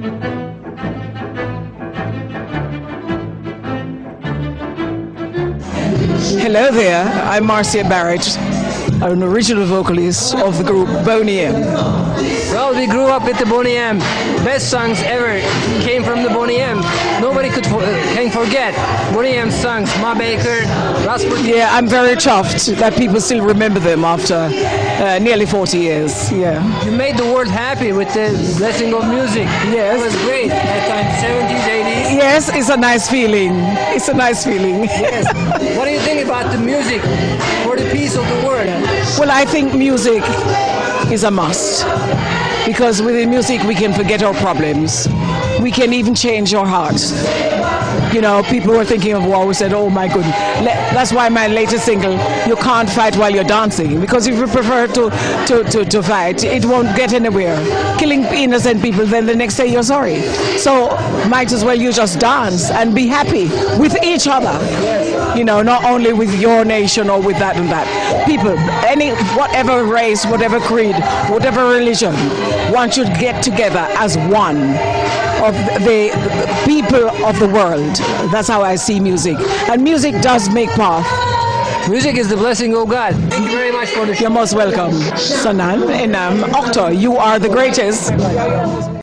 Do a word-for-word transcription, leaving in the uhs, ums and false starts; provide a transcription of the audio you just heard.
Hello there, I'm Marcia Barrett, an original vocalist of the group Boney M. Well, we grew up with the Boney M. Best songs ever came from the Boney M. Nobody could for, can forget Boney M songs. Ma Baker, Rasputin. Yeah, I'm very chuffed that people still remember them after uh, nearly forty years. Yeah. You made the world happy with the blessing of music. Yes. It was great. That time, seventies, eighties. Yes, it's a nice feeling. It's a nice feeling. Yes. What do you think about the music for the peace of the world? Well, I think music is a must, because with music we can forget our problems. We can even change our hearts. You know, people were thinking of war, who said, oh my goodness. That's why my latest single, You Can't Fight While You're Dancing, because if you prefer to, to, to, to fight, it won't get anywhere. Killing innocent people, then the next day you're sorry. So might as well you just dance and be happy with each other. You know, not only with your nation or with that and that. People, any, whatever race, whatever creed, whatever religion, one should get together as one of the, the people of the world. That's how I see music. And music does make path. Music is the blessing of God. Thank you very much for the show. You're most welcome. Sanan and um, Octo, you are the greatest.